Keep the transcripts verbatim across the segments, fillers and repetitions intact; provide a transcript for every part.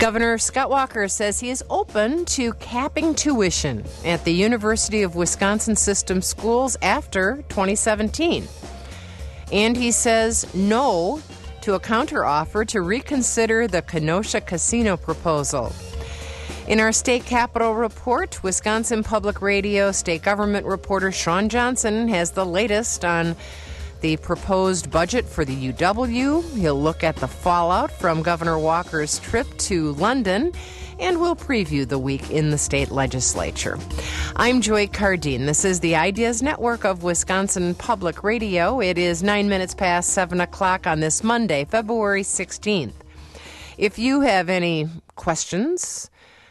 Governor Scott Walker says he is open to capping tuition at the University of Wisconsin System schools after twenty seventeen. And he says no to a counteroffer to reconsider the Kenosha casino proposal. In our state capitol report, Wisconsin Public Radio state government reporter Sean Johnson has the latest on the proposed budget for the U W. He'll look at the fallout from Governor Walker's trip to London, and we'll preview the week in the state legislature. I'm Joy Cardine. This is the Ideas Network of Wisconsin Public Radio. It is nine minutes past seven o'clock on this Monday, February sixteenth. If you have any questions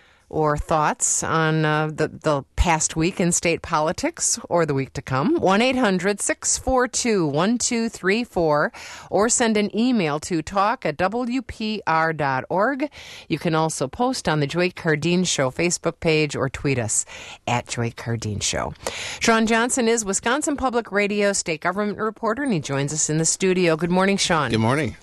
or thoughts on uh, the, the past week in state politics or the week to come, one eight hundred six four two one two three four, or send an email to talk at w p r dot org. You can also post on the Joy Cardine Show Facebook page or tweet us at Joy Cardine Show. Sean Johnson is Wisconsin Public Radio state government reporter, and he joins us in the studio. Good morning, Sean. Good morning.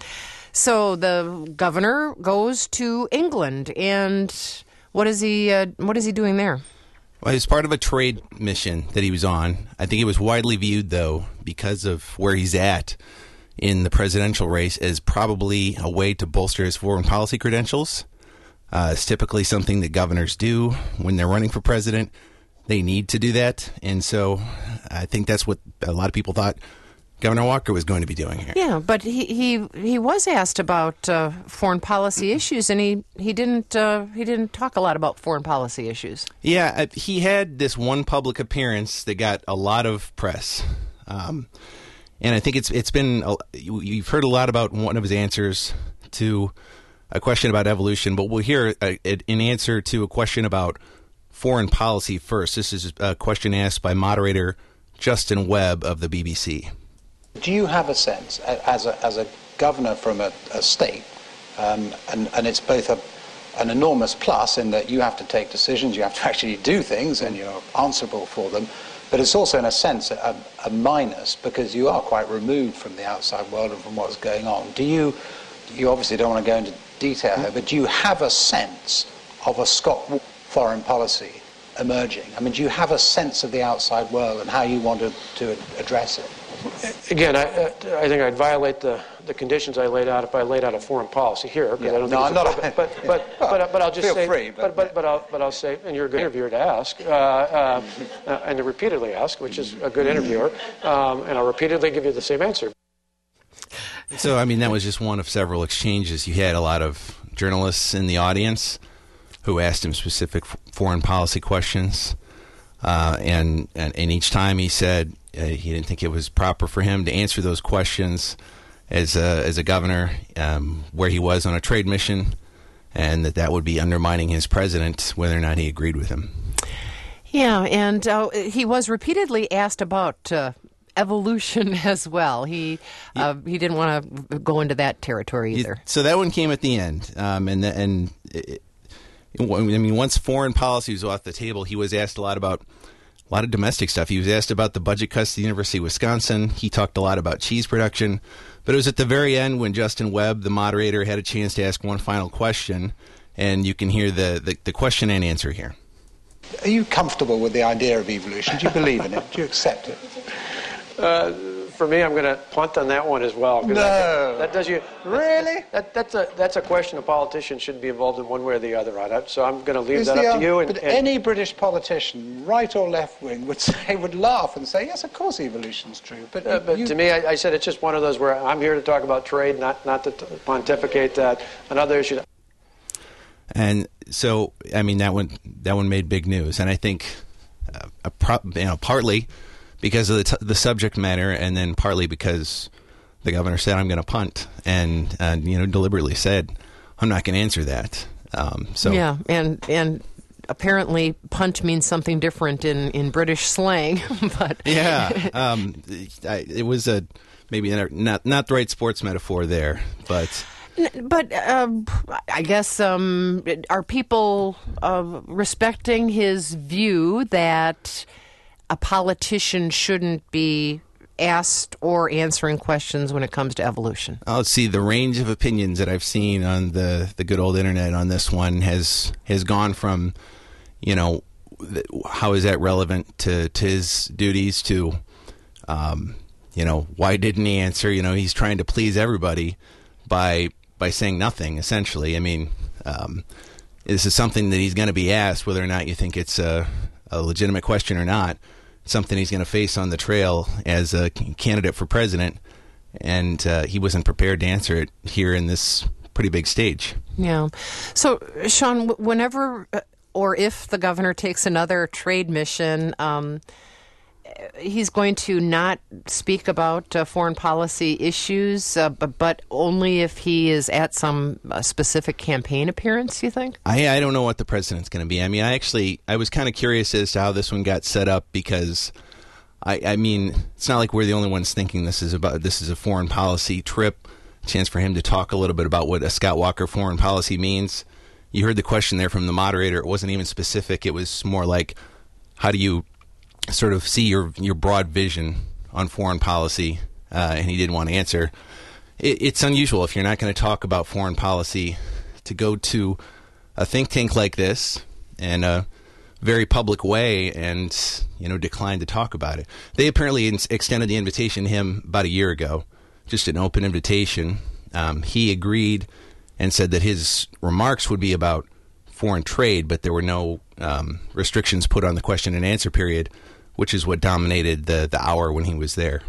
So the governor goes to England, and What is he? Uh, what is he doing there? Well, it's part of a trade mission that he was on. I think it was widely viewed, though, because of where he's at in the presidential race, as probably a way to bolster his foreign policy credentials. Uh, it's typically something that governors do when they're running for president. They need to do that, and so I think that's what a lot of people thought Governor Walker was going to be doing here. Yeah, but he he, he was asked about uh, foreign policy issues, and he he didn't uh, he didn't talk a lot about foreign policy issues. Yeah, he had this one public appearance that got a lot of press, um, and I think it's it's been you've heard a lot about one of his answers to a question about evolution, but we'll hear a, an answer to a question about foreign policy first. This is a question asked by moderator Justin Webb of the B B C. Do you have a sense, as a, as a governor from a, a state, um, and, and it's both a, an enormous plus in that you have to take decisions, you have to actually do things, and you're answerable for them, but it's also in a sense a, a minus because you are quite removed from the outside world and from what's going on. Do you, you obviously don't want to go into detail here, but do you have a sense of a Scott foreign policy emerging? I mean, do you have a sense of the outside world and how you want to, to address it? Again, I, I think I'd violate the, the conditions I laid out if I laid out a foreign policy here. Yeah. I don't no, think I'm it's not. A, but, but, but, well, but, but I'll just feel say. Free, but, but, but, but, I'll, but I'll say, and you're a good interviewer to ask, uh, uh, uh, and to repeatedly ask, which is a good interviewer, um, and I'll repeatedly give you the same answer. So, I mean, that was just one of several exchanges. You had a lot of journalists in the audience who asked him specific f- foreign policy questions, uh, and, and and each time he said uh, he didn't think it was proper for him to answer those questions as a, as a governor, um, where he was on a trade mission, and that that would be undermining his president, whether or not he agreed with him. Yeah, and uh, he was repeatedly asked about uh, evolution as well. He uh, he didn't want to go into that territory either. So that one came at the end, um, and the, and. It, I mean, once foreign policy was off the table, he was asked a lot about a lot of domestic stuff. He was asked about the budget cuts to the University of Wisconsin. He talked a lot about cheese production. But it was at the very end when Justin Webb, the moderator, had a chance to ask one final question, and you can hear the, the, the question and answer here. Are you comfortable with the idea of evolution? Do you believe in it? Do you accept it? Uh, for me, I'm going to punt on that one as well. No. That, that does you Really? That, that's a that's a question a politician should be involved in one way or the other on it. So I'm going to leave Is that the, up to you. And, but and any British politician, right or left wing, would say would laugh and say, "Yes, of course, evolution's true." But, uh, but you, to me, I, I said it's just one of those where I'm here to talk about trade, not not to pontificate that on other issues. And so, I mean, that one that one made big news, and I think, uh, a pro, you know, partly because of the, t- the subject matter, and then partly because the governor said, "I'm going to punt," and uh, you know, deliberately said, "I'm not going to answer that." Um, so yeah, and and apparently, punt means something different in, in British slang. But yeah, um, I, it was a maybe not not the right sports metaphor there, but. But um, I guess um, are people uh, respecting his view that a politician shouldn't be asked or answering questions when it comes to evolution? I'll see the range of opinions that I've seen on the, the good old internet on this one has has gone from, you know, th- how is that relevant to, to his duties to, um, you know, why didn't he answer? You know, he's trying to please everybody by by saying nothing, essentially. I mean, um, this is something that he's going to be asked, whether or not you think it's a, a legitimate question or not. Something he's going to face on the trail as a candidate for president, and uh, he wasn't prepared to answer it here in this pretty big stage. Yeah. So, Sean, whenever or if the governor takes another trade mission, um, he's going to not speak about uh, foreign policy issues, uh, but, but only if he is at some uh, specific campaign appearance, you think? I, I don't know what the president's going to be. I mean, I actually, I was kind of curious as to how this one got set up because, I, I mean, it's not like we're the only ones thinking this is about, this is a foreign policy trip, a chance for him to talk a little bit about what a Scott Walker foreign policy means. You heard the question there from the moderator. It wasn't even specific. It was more like, how do you sort of see your your broad vision on foreign policy, uh, and he didn't want to answer. It, it's unusual if you're not going to talk about foreign policy to go to a think tank like this in a very public way and, you know, decline to talk about it. They apparently in- extended the invitation to him about a year ago, just an open invitation. Um, he agreed and said that his remarks would be about foreign trade, but there were no um, restrictions put on the question and answer period, which is what dominated the, the hour when he was there.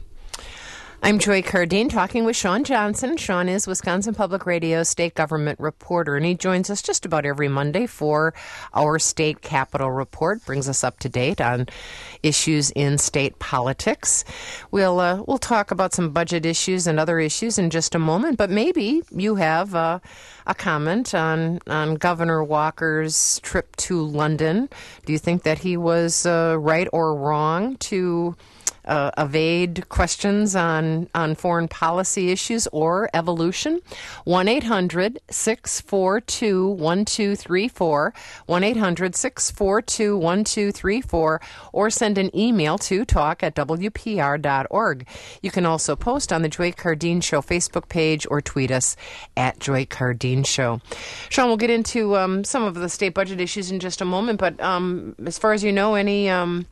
I'm Joy Cardine talking with Sean Johnson. Sean is Wisconsin Public Radio state government reporter, and he joins us just about every Monday for our state capitol report, brings us up to date on issues in state politics. We'll uh, we'll talk about some budget issues and other issues in just a moment, but maybe you have uh, a comment on, on Governor Walker's trip to London. Do you think that he was uh, right or wrong to Uh, evade questions on, on foreign policy issues or evolution? one eight hundred six four two one two three four, one eight hundred six four two one two three four, or send an email to talk at w p r dot org. You can also post on the Joy Cardine Show Facebook page or tweet us at Joy Cardine Show. Sean, we'll get into um, some of the state budget issues in just a moment, but um, as far as you know, any... Um,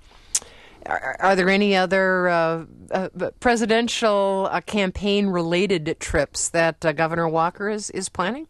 Are, are there any other uh, uh, presidential uh, campaign-related trips that uh, Governor Walker is, is planning?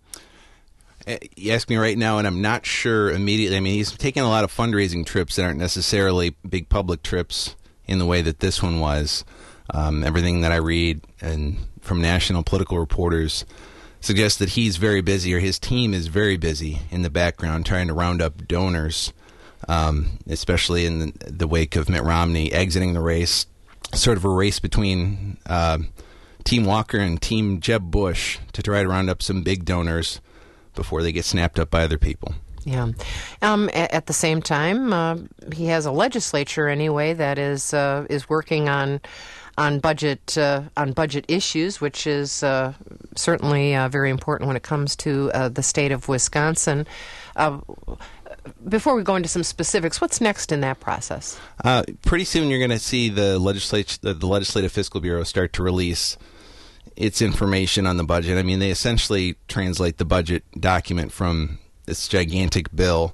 You ask me right now, and I'm not sure immediately. I mean, he's taking a lot of fundraising trips that aren't necessarily big public trips in the way that this one was. Um, everything that I read and from national political reporters suggests that he's very busy, or his team is very busy in the background trying to round up donors. Um, especially in the, the wake of Mitt Romney exiting the race, sort of a race between uh, Team Walker and Team Jeb Bush to try to round up some big donors before they get snapped up by other people. Yeah. Um, at, at the same time, uh, he has a legislature anyway that is uh, is working on on budget uh, on budget issues, which is uh, certainly uh, very important when it comes to uh, the state of Wisconsin. Uh, Before we go into some specifics, what's next in that process? Uh, pretty soon you're going to see the legislature, the, the Legislative Fiscal Bureau start to release its information on the budget. I mean, they essentially translate the budget document from this gigantic bill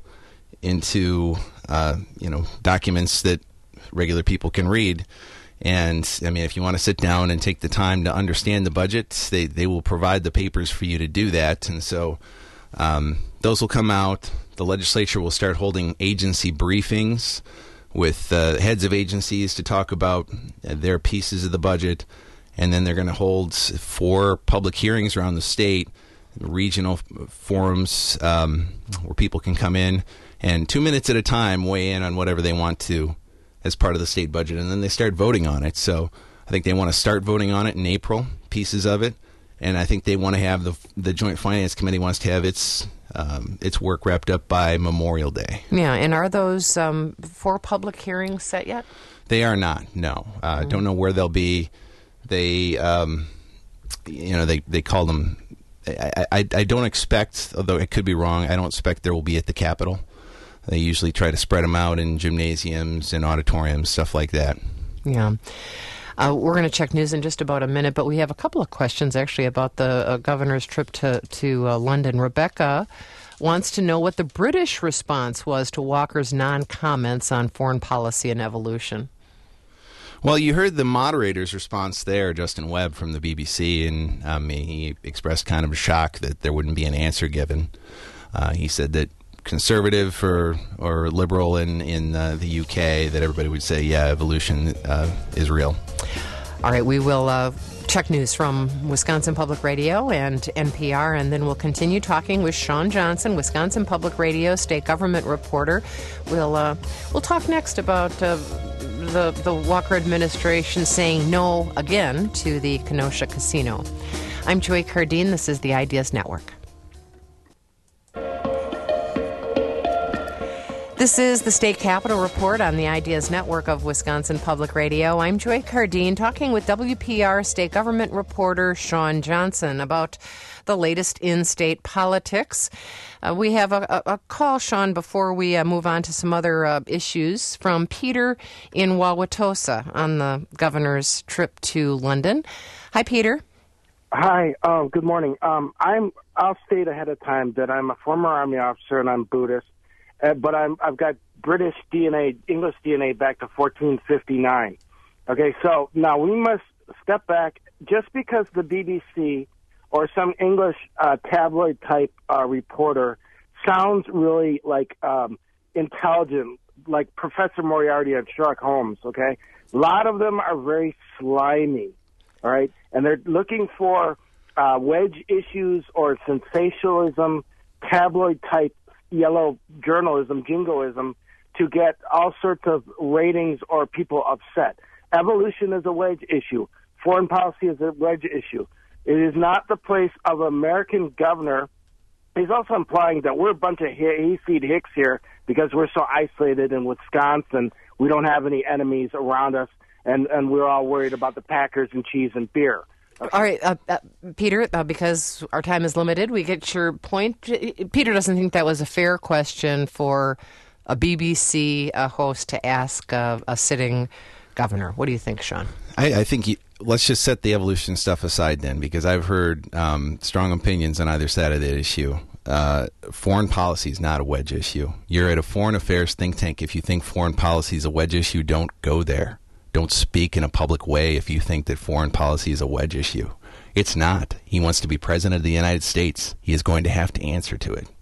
into, uh, you know, documents that regular people can read. And, I mean, if you want to sit down and take the time to understand the budget, they, they will provide the papers for you to do that. And so um, those will come out. The legislature will start holding agency briefings with uh, heads of agencies to talk about their pieces of the budget. And then they're going to hold four public hearings around the state, regional forums um, where people can come in and two minutes at a time weigh in on whatever they want to as part of the state budget. And then they start voting on it. So I think they want to start voting on it in April, pieces of it. And I think they want to have the the Joint Finance Committee wants to have its um, its work wrapped up by Memorial Day. Yeah, and are those um, four public hearings set yet? They are not. No, uh, mm-hmm. Don't know where they'll be. They, um, you know, they they call them. I, I I don't expect, although it could be wrong. I don't expect there will be at the Capitol. They usually try to spread them out in gymnasiums and auditoriums, stuff like that. Yeah. Uh, we're going to check news in just about a minute, but we have a couple of questions actually about the uh, governor's trip to, to uh, London. Rebecca wants to know what the British response was to Walker's non-comments on foreign policy and evolution. Well, you heard the moderator's response there, Justin Webb from the B B C, and um, he expressed kind of a shock that there wouldn't be an answer given. Uh, he said that conservative or or liberal in in uh, the U K, that everybody would say, yeah, evolution uh, is real. All right, we will uh, check news from Wisconsin Public Radio and N P R, and then we'll continue talking with Shawn Johnson, Wisconsin Public Radio state government reporter. We'll uh, we'll talk next about uh, the the Walker administration saying no again to the Kenosha Casino. I'm Joy Cardine. This is the Ideas Network. This is the State Capitol Report on the Ideas Network of Wisconsin Public Radio. I'm Joy Cardine, talking with W P R state government reporter Shawn Johnson about the latest in state politics. Uh, we have a, a, a call, Shawn, before we uh, move on to some other uh, issues, from Peter in Wauwatosa on the governor's trip to London. Hi, Peter. Hi. Uh, good morning. Um, I'm. I'll state ahead of time that I'm a former Army officer and I'm Buddhist. Uh, but I'm, I've got British D N A, English D N A back to fourteen fifty-nine. Okay, so now we must step back. Just because the B B C or some English uh, tabloid-type uh, reporter sounds really like um, intelligent, like Professor Moriarty and Sherlock Holmes, okay? A lot of them are very slimy, all right? And they're looking for uh, wedge issues or sensationalism, tabloid-type yellow journalism, jingoism, to get all sorts of ratings or people upset. Evolution is a wedge issue. Foreign policy is a wedge issue. It is not the place of an American governor. He's also implying that we're a bunch of hayseed hicks here because we're so isolated in Wisconsin. We don't have any enemies around us, and, and we're all worried about the Packers and cheese and beer. Okay. All right, uh, uh, Peter, uh, because our time is limited, we get your point. Peter doesn't think that was a fair question for a B B C uh, host to ask uh, a sitting governor. What do you think, Shawn? I, I think you, let's just set the evolution stuff aside then, because I've heard um, strong opinions on either side of the issue. Uh, foreign policy is not a wedge issue. You're at a foreign affairs think tank. If you think foreign policy is a wedge issue, don't go there. Don't speak in a public way if you think that foreign policy is a wedge issue. It's not. He wants to be president of the United States. He is going to have to answer to it.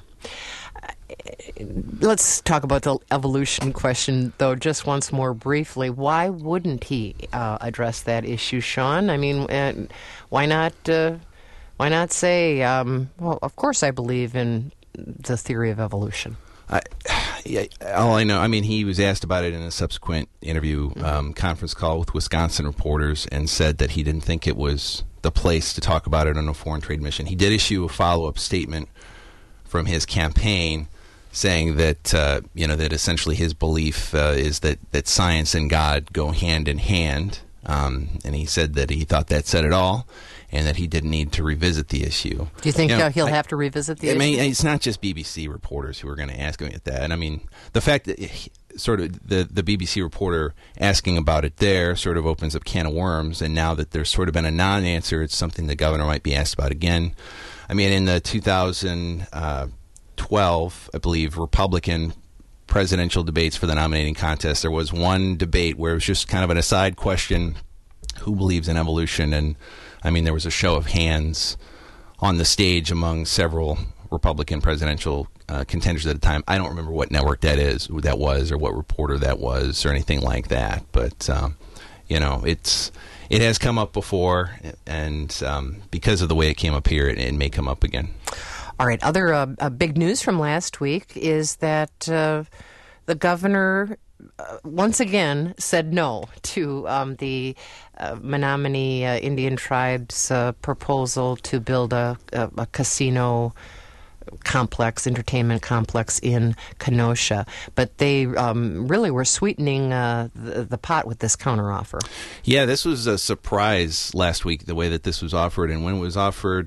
Yeah. Let's talk about the evolution question, though, just once more briefly. Why wouldn't he uh, address that issue, Shawn? I mean, uh, why not? Uh, why not say, um, well, of course I believe in the theory of evolution? I, yeah, all I know, I mean, he was asked about it in a subsequent interview, um, conference call with Wisconsin reporters, and said that he didn't think it was the place to talk about it on a foreign trade mission. He did issue a follow-up statement from his campaign saying that, uh, you know, that essentially his belief uh, is that, that science and God go hand in hand. Um, and he said that he thought that said it all, and that he didn't need to revisit the issue. Do you think you know, he'll I, have to revisit the I issue? mean, it's not just B B C reporters who are going to ask him at that. And I mean, the fact that he, sort of the, the B B C reporter asking about it there sort of opens up a can of worms. And now that there's sort of been a non-answer, it's something the governor might be asked about again. I mean, in the two thousand twelve, I believe, Republican presidential debates for the nominating contest, there was one debate where it was just kind of an aside question, who believes in evolution? And I mean, there was a show of hands on the stage among several Republican presidential uh, contenders at the time. I don't remember what network that is, that was, or what reporter that was, or anything like that. But um, you know, it's it has come up before, and um, because of the way it came up here, it, it may come up again. All right. Other uh, uh, big news from last week is that uh, the governor uh, once again said no to um, the uh, Menominee uh, Indian Tribe's uh, proposal to build a, a, a casino complex, entertainment complex in Kenosha. But they um, really were sweetening uh, the, the pot with this counteroffer. Yeah, this was a surprise last week, the way that this was offered. And when it was offered,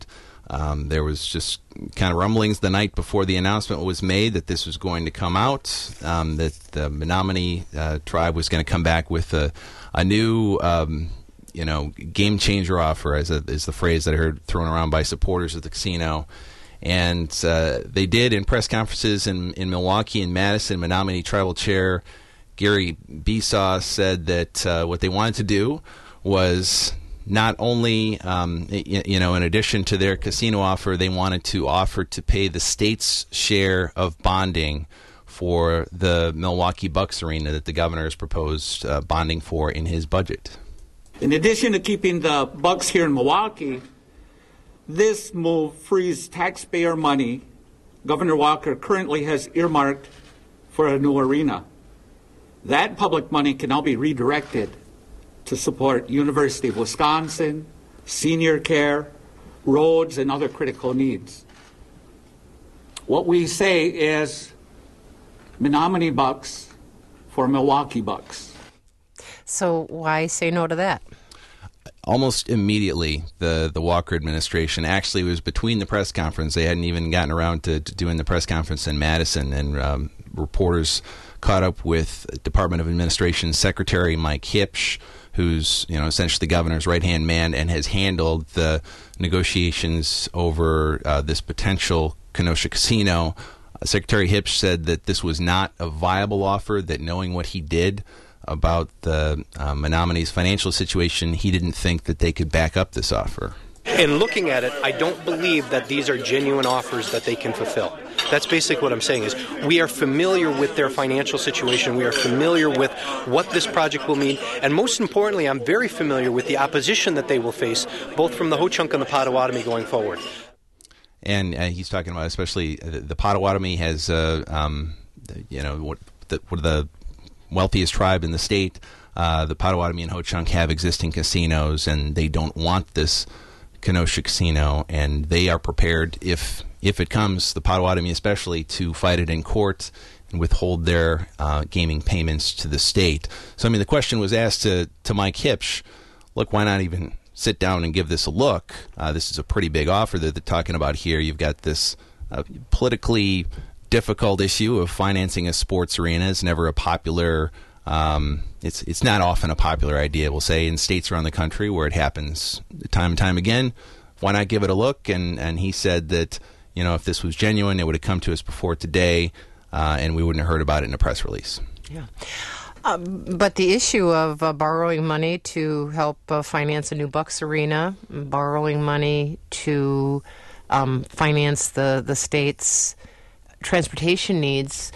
Um, there was just kind of rumblings the night before the announcement was made that this was going to come out, um, that the Menominee uh, tribe was going to come back with a, a new, um, you know, game changer offer, as a, is the phrase that I heard thrown around by supporters of the casino. And uh, they did in press conferences in, in Milwaukee and Madison. Menominee Tribal Chair Gary Besaw said that uh, what they wanted to do was not only, um, you, you know, in addition to their casino offer, they wanted to offer to pay the state's share of bonding for the Milwaukee Bucks Arena that the governor has proposed uh, bonding for in his budget. In addition to keeping the Bucks here in Milwaukee, this move frees taxpayer money Governor Walker currently has earmarked for a new arena. That public money can now be redirected to support University of Wisconsin, senior care, roads, and other critical needs. What we say is Menominee Bucks for Milwaukee Bucks. So why say no to that? Almost immediately, the, the Walker administration actually was between the press conference. They hadn't even gotten around to, to doing the press conference in Madison, and um, reporters caught up with Department of Administration Secretary Mike Hipsch, who's, you know, essentially the governor's right-hand man and has handled the negotiations over uh, this potential Kenosha casino. Uh, Secretary Hipsch said that this was not a viable offer, that knowing what he did about the uh, Menominee's financial situation, he didn't think that they could back up this offer. In looking at it, I don't believe that these are genuine offers that they can fulfill. That's basically what I'm saying is we are familiar with their financial situation. We are familiar with what this project will mean. And most importantly, I'm very familiar with the opposition that they will face, both from the Ho-Chunk and the Potawatomi going forward. And uh, he's talking about especially uh, the Potawatomi has, uh, um, you know, what the, what the wealthiest tribe in the state. Uh, the Potawatomi and Ho-Chunk have existing casinos, and they don't want this Kenosha casino, and they are prepared, if if it comes, the Potawatomi especially, to fight it in court and withhold their uh, gaming payments to the state. So, I mean, the question was asked to, to Mike Hipsch, look, why not even sit down and give this a look? Uh, this is a pretty big offer that they're talking about here. You've got this uh, politically difficult issue of financing a sports arena. It's never a popular Um, it's it's not often a popular idea, we'll say, in states around the country where it happens time and time again. Why not give it a look? And and he said that, you know, if this was genuine, it would have come to us before today, uh, and we wouldn't have heard about it in a press release. Yeah. Um, but the issue of uh, borrowing money to help uh, finance a new Bucks Arena, borrowing money to um, finance the, the state's transportation needs,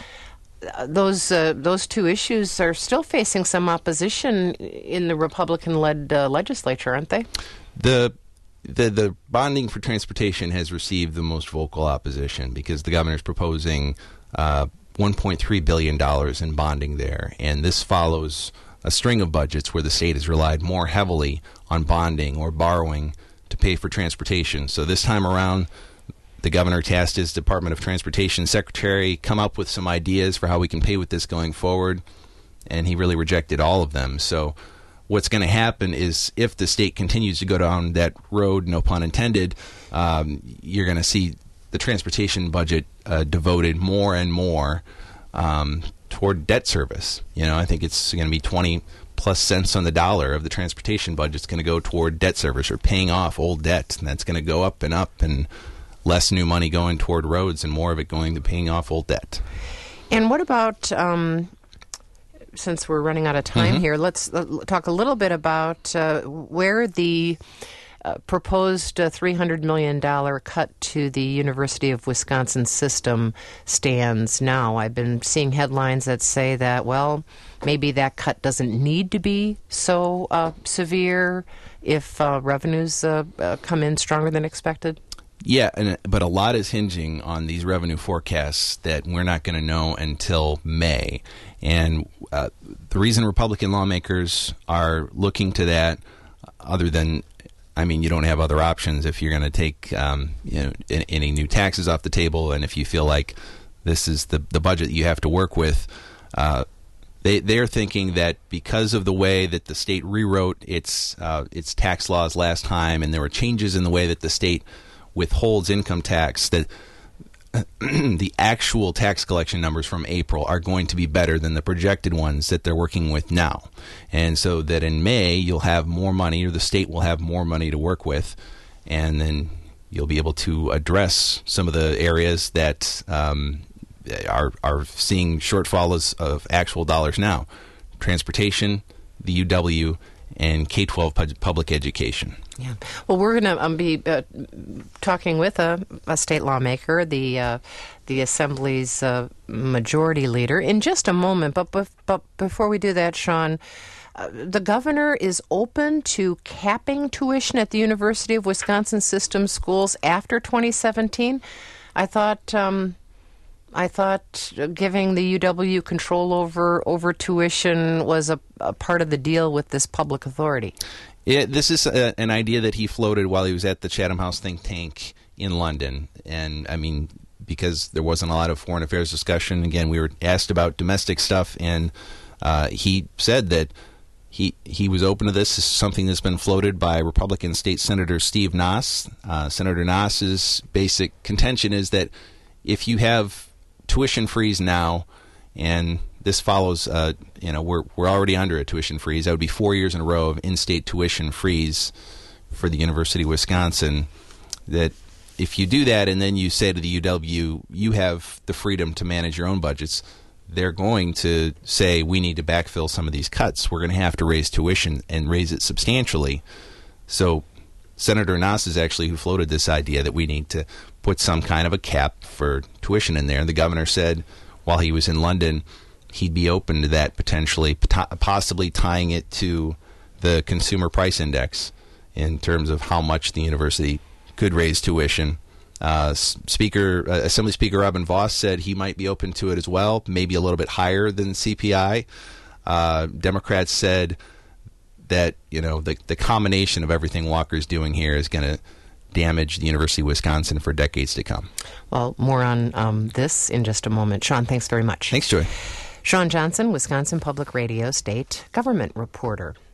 Those uh, those two issues are still facing some opposition in the Republican-led uh, legislature, aren't they? The, the the bonding for transportation has received the most vocal opposition because the governor's proposing uh, one point three billion dollars in bonding there, and this follows a string of budgets where the state has relied more heavily on bonding or borrowing to pay for transportation. So this time around, the governor tasked his Department of Transportation secretary come up with some ideas for how we can pay with this going forward, and he really rejected all of them. So what's going to happen is if the state continues to go down that road, no pun intended, um, you're going to see the transportation budget uh, devoted more and more um, toward debt service. You know, I think it's going to be twenty plus cents on the dollar of the transportation budget is going to go toward debt service or paying off old debt, and that's going to go up and up, and less new money going toward roads and more of it going to paying off old debt. And what about, um, since we're running out of time mm-hmm. here, let's uh, talk a little bit about uh, where the uh, proposed uh, three hundred million dollars cut to the University of Wisconsin system stands now. I've been seeing headlines that say that, well, maybe that cut doesn't need to be so uh, severe if uh, revenues uh, uh, come in stronger than expected. Yeah, and, but a lot is hinging on these revenue forecasts that we're not going to know until May. And uh, the reason Republican lawmakers are looking to that, other than, I mean, you don't have other options if you're going to take um, you know, any new taxes off the table, and if you feel like this is the, the budget you have to work with, uh, they, they're thinking that because of the way that the state rewrote its, uh, its tax laws last time, and there were changes in the way that the state withholds income tax, that the actual tax collection numbers from April are going to be better than the projected ones that they're working with now. And so that in May, you'll have more money, or the state will have more money to work with, and then you'll be able to address some of the areas that um, are, are seeing shortfalls of actual dollars now. Transportation, the U W, and K twelve pub- public education. Yeah. Well, we're going to um, be uh, talking with a, a state lawmaker, the uh, the Assembly's uh, majority leader, in just a moment. But bef- but before we do that, Sean, uh, the governor is open to capping tuition at the University of Wisconsin System schools after twenty seventeen. I thought. Um, I thought giving the U W control over over tuition was a, a part of the deal with this public authority. Yeah, this is a, an idea that he floated while he was at the Chatham House think tank in London. And, I mean, because there wasn't a lot of foreign affairs discussion, again, we were asked about domestic stuff, and uh, he said that he he was open to this. This is something that's been floated by Republican State Senator Steve Noss. Uh, Senator Noss's basic contention is that if you have tuition freeze now, and this follows, uh, you know, we're we're already under a tuition freeze. That would be four years in a row of in-state tuition freeze for the University of Wisconsin. That if you do that and then you say to the U W, you have the freedom to manage your own budgets, they're going to say, we need to backfill some of these cuts. We're going to have to raise tuition and raise it substantially. So Senator Noss is actually who floated this idea that we need to put some kind of a cap for tuition in there. And the governor said while he was in London he'd be open to that, potentially, possibly tying it to the consumer price index in terms of how much the university could raise tuition. Uh, Speaker, uh, Assembly Speaker Robin Vos said he might be open to it as well, maybe a little bit higher than C P I. Uh, Democrats said that, you know, the, the combination of everything Walker's doing here is going to damage the University of Wisconsin for decades to come. Well, more on um, this in just a moment. Sean, thanks very much. Thanks, Joy. Sean Johnson, Wisconsin Public Radio State Government Reporter.